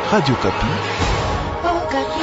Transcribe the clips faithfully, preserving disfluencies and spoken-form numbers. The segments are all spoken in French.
Radio Kapi. Oh, Kapi.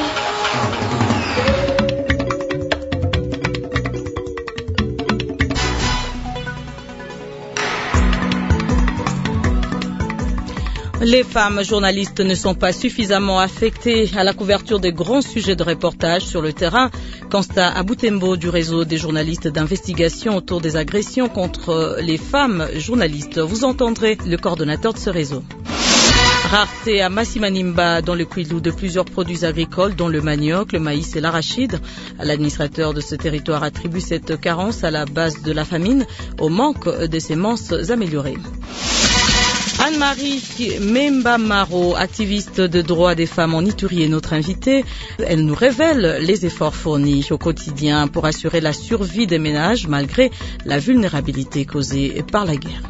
Les femmes journalistes ne sont pas suffisamment affectées à la couverture des grands sujets de reportage sur le terrain. Constat à Butembo du réseau des journalistes d'investigation autour des agressions contre les femmes journalistes. Vous entendrez le coordonnateur de ce réseau. Rareté à Massimanimba dans le Kwilu de plusieurs produits agricoles dont le manioc, le maïs et l'arachide. L'administrateur de ce territoire attribue cette carence à la base de la famine, au manque de semences améliorées. Anne-Marie Membamaro, activiste de droits des femmes en Ituri, est notre invitée. Elle nous révèle les efforts fournis au quotidien pour assurer la survie des ménages malgré la vulnérabilité causée par la guerre.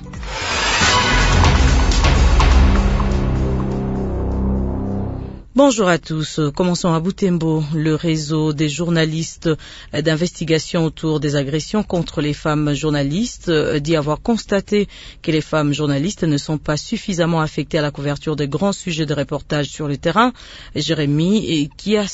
Bonjour à tous. Commençons à Butembo. Le réseau des journalistes d'investigation autour des agressions contre les femmes journalistes dit avoir constaté que les femmes journalistes ne sont pas suffisamment affectées à la couverture des grands sujets de reportage sur le terrain. Jérémy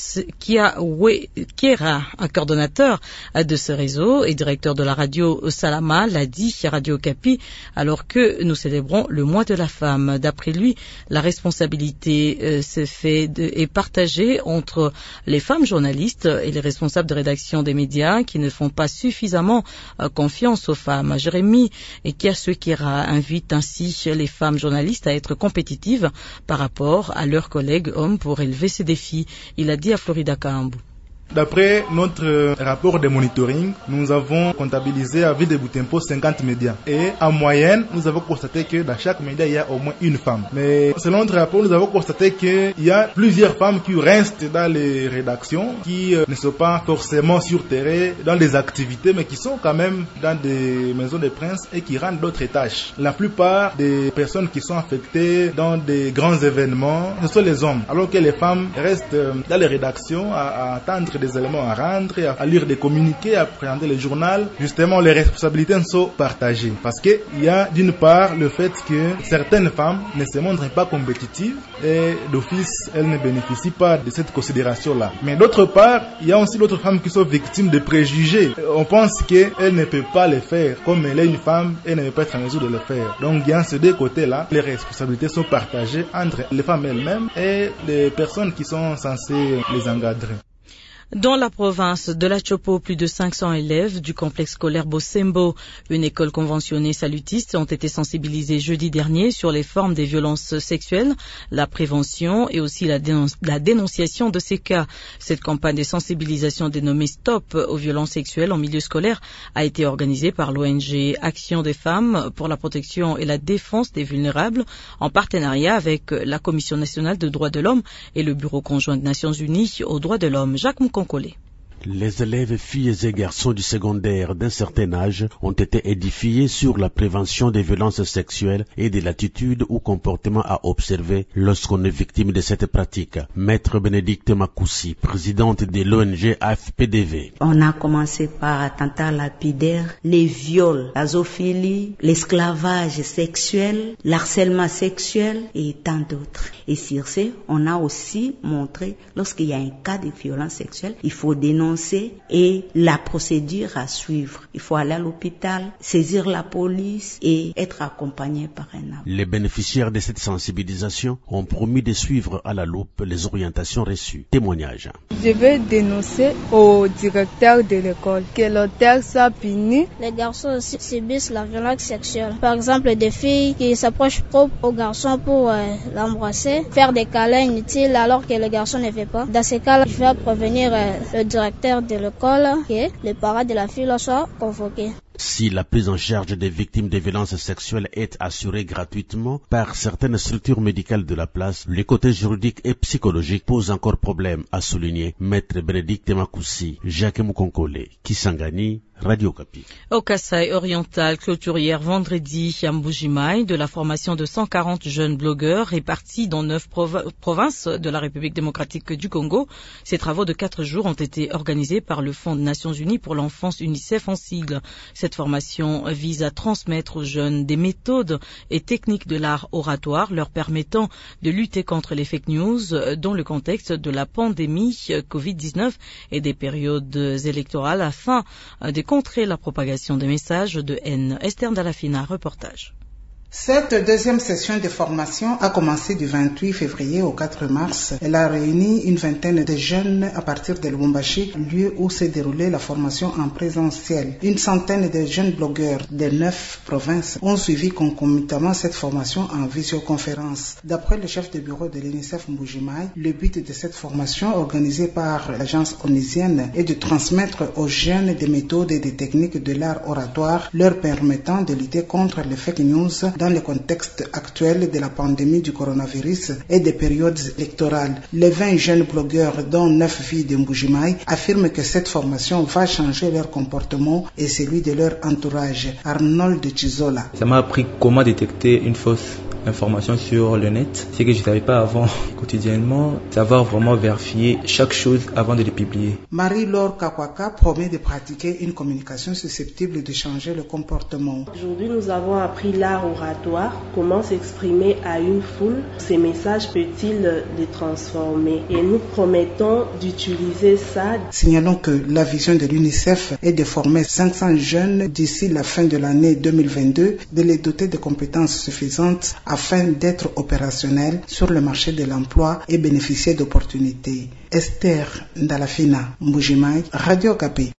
Kiera, un coordonnateur de ce réseau et directeur de la radio Salama, l'a dit à Radio Kapi alors que nous célébrons le mois de la femme. D'après lui, la responsabilité euh, se fait est partagée entre les femmes journalistes et les responsables de rédaction des médias qui ne font pas suffisamment euh, confiance aux femmes. Jérémy Kiaswekira invite ainsi les femmes journalistes à être compétitives par rapport à leurs collègues hommes pour élever ces défis. Il a dit à Florida Kahambu. D'après notre rapport de monitoring, nous avons comptabilisé à Ville de Butembo cinquante médias. Et en moyenne, nous avons constaté que dans chaque média, il y a au moins une femme. Mais selon notre rapport, nous avons constaté qu'il y a plusieurs femmes qui restent dans les rédactions, qui ne sont pas forcément sur terrain dans des activités, mais qui sont quand même dans des maisons de presse et qui rendent d'autres tâches. La plupart des personnes qui sont affectées dans des grands événements, ce sont les hommes. Alors que les femmes restent dans les rédactions à, à attendre des éléments à rendre, à lire des communiqués, à présenter le journal. Justement, les responsabilités sont partagées. Parce qu'il y a d'une part le fait que certaines femmes ne se montrent pas compétitives et d'office, elles ne bénéficient pas de cette considération-là. Mais d'autre part, il y a aussi d'autres femmes qui sont victimes de préjugés. On pense qu'elles ne peuvent pas le faire. Comme elle est une femme, elle ne peut pas être en mesure de le faire. Donc, il y a ces deux côtés-là. Les responsabilités sont partagées entre les femmes elles-mêmes et les personnes qui sont censées les encadrer. Dans la province de la Chopo, plus de cinq cents élèves du complexe scolaire Bosembo, une école conventionnée salutiste, ont été sensibilisés jeudi dernier sur les formes des violences sexuelles, la prévention et aussi la, dénonci- la dénonciation de ces cas. Cette campagne de sensibilisation dénommée Stop aux violences sexuelles en milieu scolaire a été organisée par l'O N G Action des femmes pour la protection et la défense des vulnérables en partenariat avec la Commission nationale des droits de l'homme et le Bureau conjoint des Nations unies aux droits de l'homme. Jacques Moukonkolé. Les élèves filles et garçons du secondaire d'un certain âge ont été édifiés sur la prévention des violences sexuelles et de l'attitude ou comportement à observer lorsqu'on est victime de cette pratique. Maître Bénédicte Makoussi, présidente de l'O N G A F P D V. On a commencé par attentats lapidaires, les viols, la zoophilie, l'esclavage sexuel, l'harcèlement sexuel et tant d'autres. Et sur ce, on a aussi montré lorsqu'il y a un cas de violence sexuelle, il faut dénoncer et la procédure à suivre. Il faut aller à l'hôpital, saisir la police et être accompagné par un avocat. Les bénéficiaires de cette sensibilisation ont promis de suivre à la loupe les orientations reçues. Témoignage. Je vais dénoncer au directeur de l'école que l'auteur soit puni. Les garçons aussi subissent la violence sexuelle. Par exemple, des filles qui s'approchent trop aux garçons pour euh, l'embrasser, faire des câlins inutiles alors que le garçon ne fait pas. Dans ces cas-là, je vais prévenir euh, le directeur de l'école que les parents de la fille soient convoqués. Si la prise en charge des victimes de violences sexuelles est assurée gratuitement par certaines structures médicales de la place, le côté juridique et psychologique pose encore problème, a souligné Maître Bénédicte Makoussi, Jacques Moukonkolé, Kisangani, Radio Okapi. Au Kasaï oriental, clôture hier vendredi à Mbujimaï de la formation de cent quarante jeunes blogueurs répartis dans neuf prov- provinces de la République démocratique du Congo. Ces travaux de quatre jours ont été organisés par le Fonds des Nations Unies pour l'enfance UNICEF en sigle. Cette formation vise à transmettre aux jeunes des méthodes et techniques de l'art oratoire leur permettant de lutter contre les fake news dans le contexte de la pandémie covid dix-neuf et des périodes électorales afin de contrer la propagation des messages de haine. Esther Ndalafina, reportage. Cette deuxième session de formation a commencé du vingt-huit février au quatre mars. Elle a réuni une vingtaine de jeunes à partir de Lubumbashi, lieu où s'est déroulée la formation en présentiel. Une centaine de jeunes blogueurs de neuf provinces ont suivi concomitamment cette formation en visioconférence. D'après le chef de bureau de l'UNICEF Mbujimaï, le but de cette formation organisée par l'agence onusienne est de transmettre aux jeunes des méthodes et des techniques de l'art oratoire leur permettant de lutter contre les fake news dans le contexte actuel de la pandémie du coronavirus et des périodes électorales. Les vingt jeunes blogueurs, dont neuf filles de Mbujimaï, affirment que cette formation va changer leur comportement et celui de leur entourage. Arnold Chizola. Ça m'a appris comment détecter une fausse information sur le net, c'est que je ne savais pas avant quotidiennement, savoir vraiment vérifier chaque chose avant de les publier. Marie-Laure Kakwaka promet de pratiquer une communication susceptible de changer le comportement. Aujourd'hui, nous avons appris l'art oratoire, comment s'exprimer à une foule. Ces messages peut-il les transformer? Et nous promettons d'utiliser ça. Signalons que la vision de l'UNICEF est de former cinq cents jeunes d'ici la fin de l'année deux mille vingt-deux, de les doter de compétences suffisantes afin d'être opérationnels sur le marché de l'emploi et bénéficier d'opportunités. Esther Ndalafina, Mbujimaï, Radio Okapi.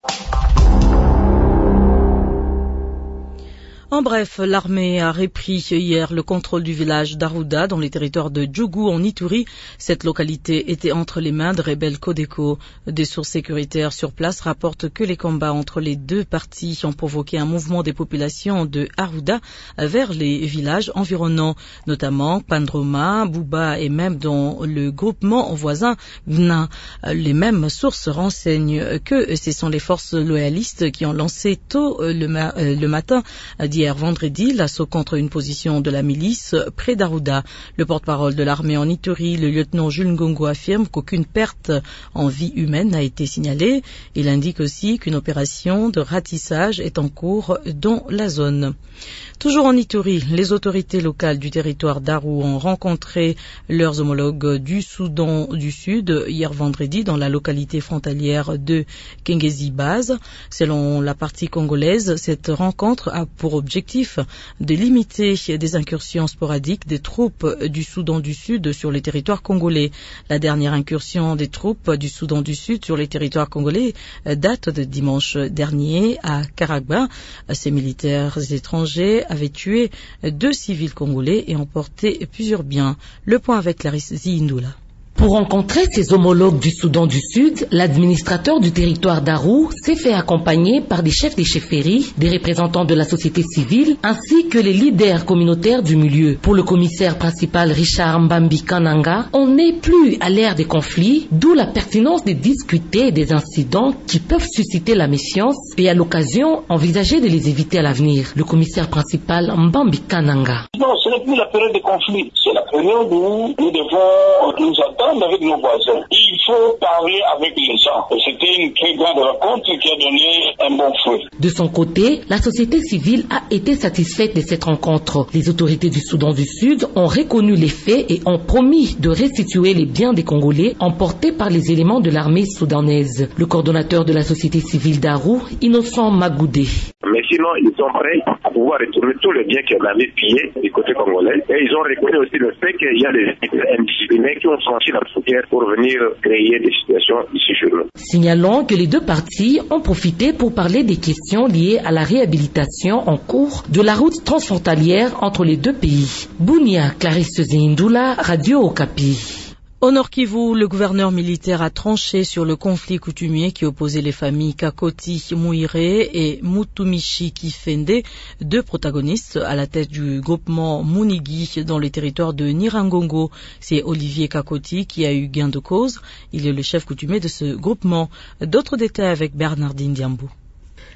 En bref, l'armée a repris hier le contrôle du village d'Arouda dans les territoires de Djougou en Ituri. Cette localité était entre les mains de rebelles Codeco. Des sources sécuritaires sur place rapportent que les combats entre les deux parties ont provoqué un mouvement des populations de Arouda vers les villages environnants, notamment Pandroma, Bouba et même dans le groupement voisin Gna. Les mêmes sources renseignent que ce sont les forces loyalistes qui ont lancé tôt le, ma- le matin d'hier Hier vendredi, l'assaut contre une position de la milice près d'Arouda. Le porte-parole de l'armée en Ituri, le lieutenant Jules Ngongo, affirme qu'aucune perte en vie humaine n'a été signalée. Il indique aussi qu'une opération de ratissage est en cours dans la zone. Toujours en Ituri, les autorités locales du territoire d'Arou ont rencontré leurs homologues du Soudan du Sud hier vendredi dans la localité frontalière de Kengezi-Baz. Selon la partie congolaise, cette rencontre a pour objectif de limiter des incursions sporadiques des troupes du Soudan du Sud sur les territoires congolais. La dernière incursion des troupes du Soudan du Sud sur les territoires congolais date de dimanche dernier à Karagba. Ces militaires étrangers avaient tué deux civils congolais et emporté plusieurs biens. Le point avec Clarisse Zindula. Pour rencontrer ses homologues du Soudan du Sud, l'administrateur du territoire d'Arou s'est fait accompagner par des chefs des chefferies, des représentants de la société civile, ainsi que les leaders communautaires du milieu. Pour le commissaire principal Richard Mbambi Kananga, on n'est plus à l'ère des conflits, d'où la pertinence de discuter des incidents qui peuvent susciter la méfiance et à l'occasion envisager de les éviter à l'avenir. Le commissaire principal Mbambi Kananga. Non, ce n'est plus la période de conflit, c'est la période où nous devons nous attendre avec nos voisins. Il faut parler avec les gens. C'était une très grande rencontre qui a donné un bon fruit. De son côté, la société civile a été satisfaite de cette rencontre. Les autorités du Soudan du Sud ont reconnu les faits et ont promis de restituer les biens des Congolais emportés par les éléments de l'armée soudanaise. Le coordonnateur de la société civile d'Arou, Innocent Magoudé. Mais sinon, ils sont prêts à pouvoir retourner tous les biens qu'on avait pillés du côté congolais. Et ils ont reconnu aussi le fait qu'il y a des indisciplinés qui ont franchi la frontière pour venir créer des situations ici chez nous. Signalons que les deux parties ont profité pour parler des questions liées à la réhabilitation en cours de la route transfrontalière entre les deux pays. Bounia Clarisse Zindula, Radio Okapi. Au Nord Kivu, le gouverneur militaire a tranché sur le conflit coutumier qui opposait les familles Kakoti Mouire et Mutumishi Kifende, deux protagonistes à la tête du groupement Munigi dans le territoire de Nirangongo. C'est Olivier Kakoti qui a eu gain de cause. Il est le chef coutumier de ce groupement. D'autres détails avec Bernardine Diambou.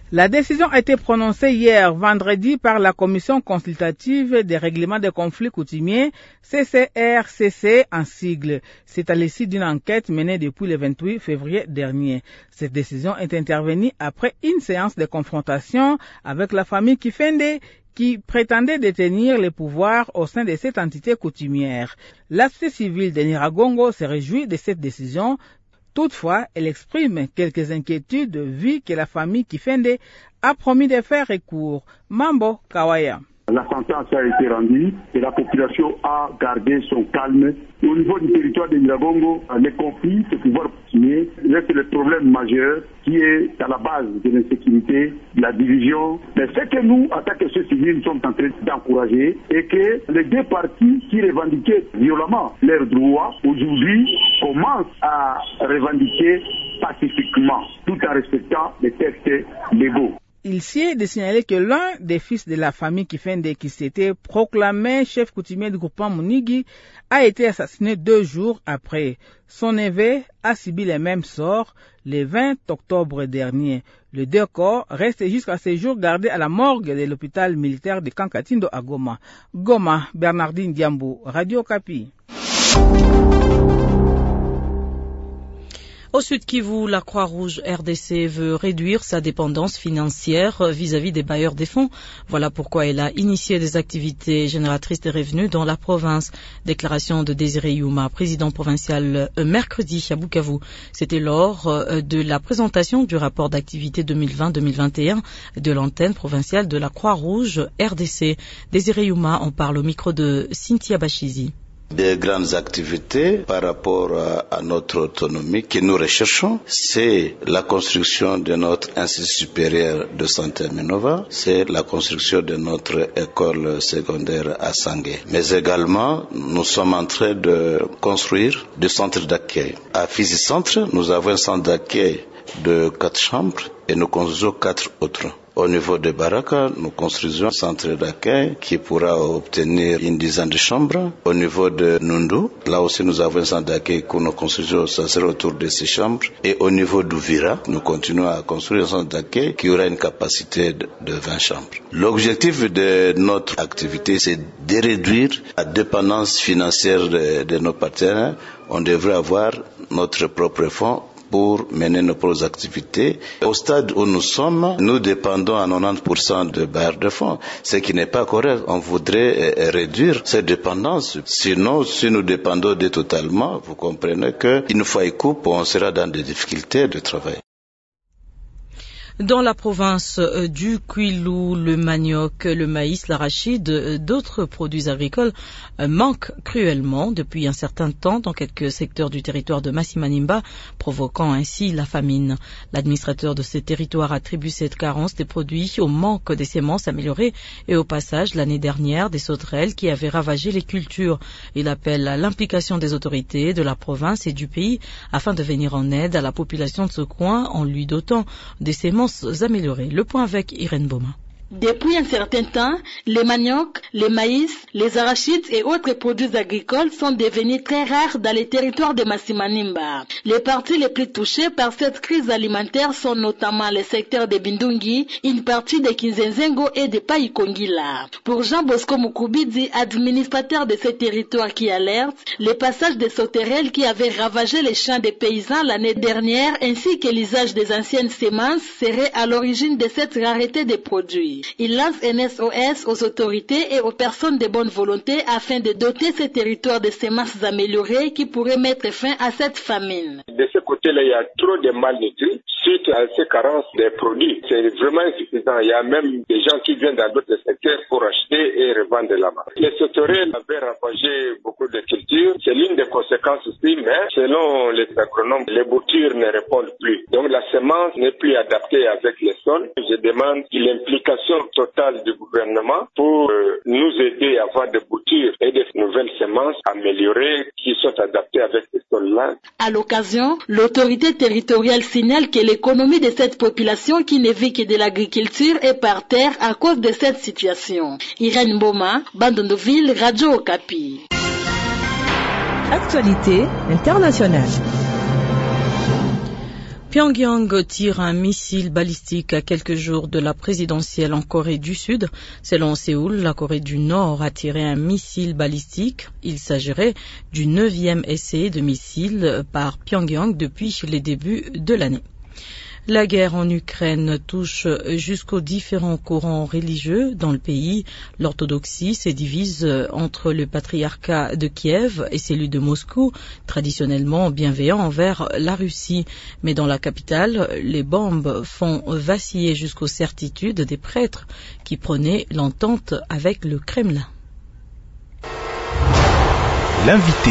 La décision a été prononcée hier vendredi par la Commission consultative des règlements des conflits coutumiers, C C R C C en sigle. C'est à l'issue d'une enquête menée depuis le vingt-huit février dernier. Cette décision est intervenue après une séance de confrontation avec la famille Kifende qui prétendait détenir les pouvoirs au sein de cette entité coutumière. La société civile de Niragongo se réjouit de cette décision. Toutefois, elle exprime quelques inquiétudes vu que la famille Kifende a promis de faire recours. Mambo Kawaya. La sentence a été rendue et la population a gardé son calme. Au niveau du territoire de Niragongo, les conflits, ce pouvoir coutumier, reste le problème majeur qui est à la base de l'insécurité, de la division. Mais ce que nous, en tant que société civile, nous sommes en train d'encourager est que les deux partis qui revendiquaient violemment leurs droits, aujourd'hui, commencent à revendiquer pacifiquement, tout en respectant les textes légaux. Il s'y est de signaler que l'un des fils de la famille Kifende, qui s'était proclamé chef coutumier du groupement Munigi, a été assassiné deux jours après. Son neveu a subi le même sort le vingt octobre dernier. Les deux corps restent jusqu'à ce jour gardés à la morgue de l'hôpital militaire de Kankatindo à Goma. Goma, Bernardine Diambo, Radio Kapi. Au Sud Kivu, la Croix-Rouge R D C veut réduire sa dépendance financière vis-à-vis des bailleurs des fonds. Voilà pourquoi elle a initié des activités génératrices de revenus dans la province. Déclaration de Désiré Youma, président provincial, mercredi à Bukavu. C'était lors de la présentation du rapport d'activité deux mille vingt deux mille vingt et un de l'antenne provinciale de la Croix-Rouge R D C. Désiré Youma en parle au micro de Cynthia Bachizi. Des grandes activités par rapport à, à notre autonomie que nous recherchons, c'est la construction de notre institut supérieur de santé à Minova, c'est la construction de notre école secondaire à Sangué. Mais également, nous sommes en train de construire des centres d'accueil. À Fizi Centre, nous avons un centre d'accueil de quatre chambres et nous construisons quatre autres. Au niveau de Baraka, nous construisons un centre d'accueil qui pourra obtenir une dizaine de chambres. Au niveau de Nundu, là aussi nous avons un centre d'accueil que nous construisons, ça sera autour de ces chambres. Et au niveau d'Ouvira, nous continuons à construire un centre d'accueil qui aura une capacité de, de vingt chambres. L'objectif de notre activité, c'est de réduire la dépendance financière de, de nos partenaires. On devrait avoir notre propre fonds pour mener nos propres activités. Au stade où nous sommes, nous dépendons à quatre-vingt-dix pour cent de bailleurs de fonds, ce qui n'est pas correct. On voudrait euh, réduire cette dépendance. Sinon, si nous dépendons de totalement, vous comprenez qu'une fois il coupe, on sera dans des difficultés de travail. Dans la province du Kwilu, le manioc, le maïs, l'arachide, d'autres produits agricoles manquent cruellement depuis un certain temps dans quelques secteurs du territoire de Masimanimba, provoquant ainsi la famine. L'administrateur de ces territoires attribue cette carence des produits au manque des semences améliorées et au passage l'année dernière des sauterelles qui avaient ravagé les cultures. Il appelle à l'implication des autorités de la province et du pays afin de venir en aide à la population de ce coin en lui dotant des semences améliorées. Le point avec Irène Boma. Depuis un certain temps, les maniocs, les maïs, les arachides et autres produits agricoles sont devenus très rares dans les territoires de Masimanimba. Les parties les plus touchées par cette crise alimentaire sont notamment les secteurs de Bindungi, une partie de Kinzenzengo et de Paikongila. Pour Jean Bosco Mukubidi, administrateur de ces territoires qui alerte, le passage des sauterelles qui avaient ravagé les champs des paysans l'année dernière ainsi que l'usage des anciennes semences serait à l'origine de cette rareté des produits. Il lance un S O S aux autorités et aux personnes de bonne volonté afin de doter ces territoires de semences améliorées qui pourraient mettre fin à cette famine. De ce côté-là, il y a trop de malnutris suite à ces carences des produits. C'est vraiment insuffisant. Il y a même des gens qui viennent dans d'autres secteurs pour acheter et revendre là-bas. Les sauterelles avaient ravagé beaucoup de cultures. C'est l'une des conséquences aussi, mais selon les agronomes, les boutures ne répondent plus. Donc la semence n'est plus adaptée avec les sols. Je demande l'implication totale du gouvernement pour euh, nous aider à avoir des boutures et des nouvelles semences améliorées qui sont adaptées avec ces sols-là. À l'occasion, l'autorité territoriale signale que l'économie de cette population qui ne vit que de l'agriculture est par terre à cause de cette situation. Irène Boma, Bandondoville, Radio Okapi. Actualité internationale. Pyongyang tire un missile balistique à quelques jours de la présidentielle en Corée du Sud. Selon Séoul, la Corée du Nord a tiré un missile balistique. Il s'agirait du neuvième essai de missile par Pyongyang depuis les débuts de l'année. La guerre en Ukraine touche jusqu'aux différents courants religieux dans le pays. L'orthodoxie se divise entre le patriarcat de Kiev et celui de Moscou, traditionnellement bienveillant envers la Russie. Mais dans la capitale, les bombes font vaciller jusqu'aux certitudes des prêtres qui prônaient l'entente avec le Kremlin. L'invité.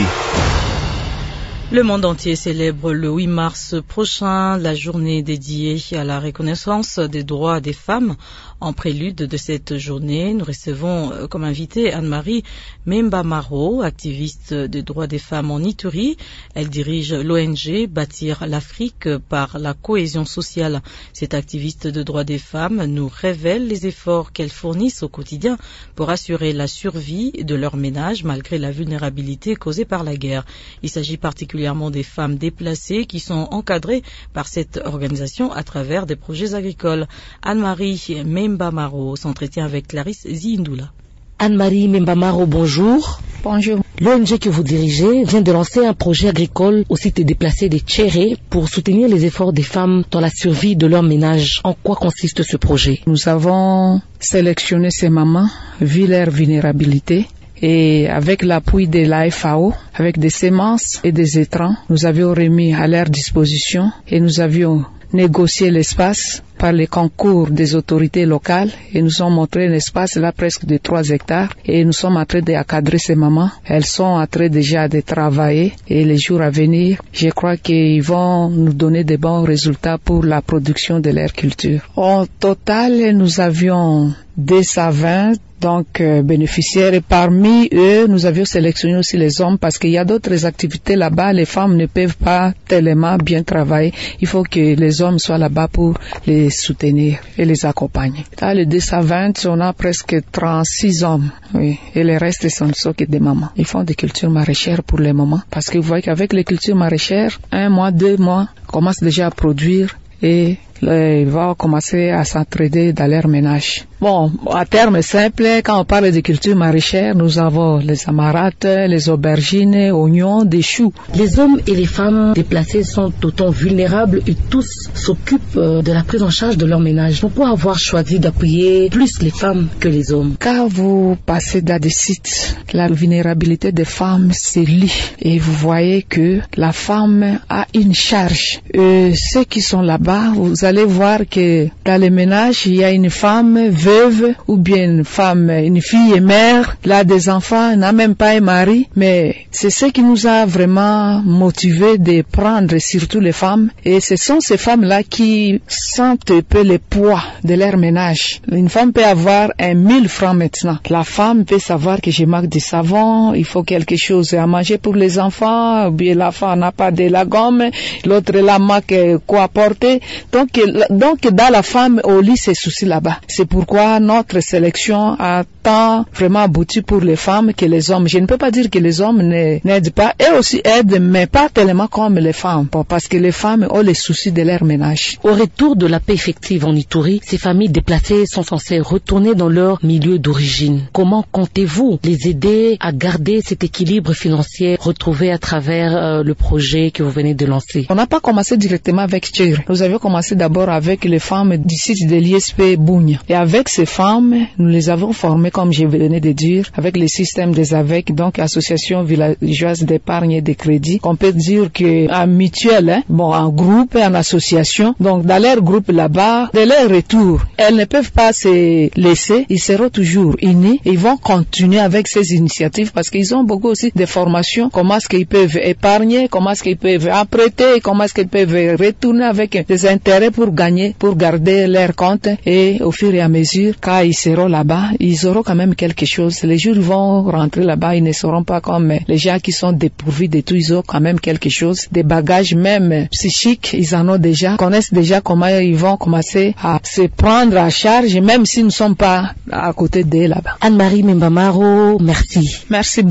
Le monde entier célèbre le huit mars prochain la journée dédiée à la reconnaissance des droits des femmes. En prélude de cette journée, nous recevons comme invité Anne-Marie Membamaro, activiste des droits des femmes en Ituri. Elle dirige l'O N G Bâtir l'Afrique par la cohésion sociale. Cette activiste de droits des femmes nous révèle les efforts qu'elles fournissent au quotidien pour assurer la survie de leur ménage malgré la vulnérabilité causée par la guerre. Il s'agit particulièrement des femmes déplacées qui sont encadrées par cette organisation à travers des projets agricoles. Anne-Marie Membamaro s'entretient avec Clarisse Zindula. Anne-Marie Membamaro, bonjour. Bonjour. L'O N G que vous dirigez vient de lancer un projet agricole au site déplacé de Tchéré pour soutenir les efforts des femmes dans la survie de leur ménage. En quoi consiste ce projet? Nous avons sélectionné ces mamans, vu leur vulnérabilité. Et avec l'appui de l'A F A O, avec des semences et des étrans, nous avions remis à leur disposition et nous avions négocié l'espace par les concours des autorités locales et nous ont montré un espace là presque de trois hectares et nous sommes en train d'encadrer ces mamans. Elles sont en train déjà de travailler et les jours à venir, je crois qu'ils vont nous donner de bons résultats pour la production de leur culture. Au total, nous avions deux cent vingt donc euh, bénéficiaires et parmi eux, nous avions sélectionné aussi les hommes parce qu'il y a d'autres activités là-bas, les femmes ne peuvent pas tellement bien travailler. Il faut que les hommes soient là-bas pour les soutenir et les accompagner. Dans les deux cent vingt, on a presque trente-six hommes, oui, et les restes sont ceux qui des mamans. Ils font des cultures maraîchères pour le moment parce que vous voyez qu'avec les cultures maraîchères, un mois, deux mois, commencent déjà à produire et ils vont commencer à s'entraider dans leur ménage. Bon, à terme simple, quand on parle de culture maraîchère, nous avons les amarrates, les aubergines, oignons, des choux. Les hommes et les femmes déplacés sont autant vulnérables et tous s'occupent de la prise en charge de leur ménage. Pourquoi avoir choisi d'appuyer plus les femmes que les hommes? Quand vous passez dans des sites, la vulnérabilité des femmes se lit et vous voyez que la femme a une charge. Et ceux qui sont là-bas, vous allez voir que dans les ménages, il y a une femme veuve ou bien une femme, une fille et mère, elle a des enfants, elle n'a même pas un mari, mais c'est ce qui nous a vraiment motivé de prendre surtout les femmes et ce sont ces femmes-là qui sentent un peu le poids de leur ménage. Une femme peut avoir un mille francs maintenant. La femme peut savoir que je manque de savon, il faut quelque chose à manger pour les enfants, ou bien l'enfant n'a pas de la gomme, l'autre là manque quoi porter. Donc, donc dans la femme, au lit, ces soucis là-bas. C'est pourquoi notre sélection a tant vraiment abouti pour les femmes que les hommes. Je ne peux pas dire que les hommes n'aident pas. Eux aussi aident, mais pas tellement comme les femmes. Parce que les femmes ont les soucis de leur ménage. Au retour de la paix effective en Ituri, ces familles déplacées sont censées retourner dans leur milieu d'origine. Comment comptez-vous les aider à garder cet équilibre financier retrouvé à travers euh, le projet que vous venez de lancer? On n'a pas commencé directement avec Tchir. Nous avions commencé d'abord avec les femmes du site de l'I S P Bougne. Et avec ces femmes, nous les avons formées, comme je venais de dire, avec le système des A V E C, donc Association villageoise d'épargne et de crédit. On peut dire que en mutuelle, hein, bon, en groupe et en association. Donc, dans leur groupe là-bas, de leur retour, elles ne peuvent pas se laisser. Ils seront toujours unis. Ils vont continuer avec ces initiatives parce qu'ils ont beaucoup aussi de formations. Comment est-ce qu'ils peuvent épargner, comment est-ce qu'ils peuvent emprunter, comment est-ce qu'ils peuvent retourner avec des intérêts pour gagner, pour garder leur compte. Et au fur et à mesure, quand ils seront là-bas, ils auront quand même quelque chose. Les jours vont rentrer là-bas, ils ne seront pas comme les gens qui sont dépourvus de tout, ils ont quand même quelque chose. Des bagages même psychiques, ils en ont déjà, connaissent déjà comment ils vont commencer à se prendre à charge, même s'ils ne sont pas à côté d'eux là-bas. Anne-Marie Membamaro, merci. Merci.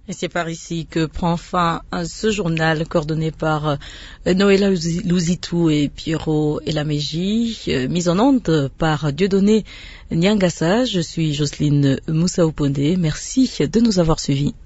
Et c'est par ici que prend fin ce journal coordonné par Noëlla Louzitou et Pierrot Elameji, mise en onde par Dieudonné Nyangassa. Je suis Jocelyne Moussaoupondé. Merci de nous avoir suivis.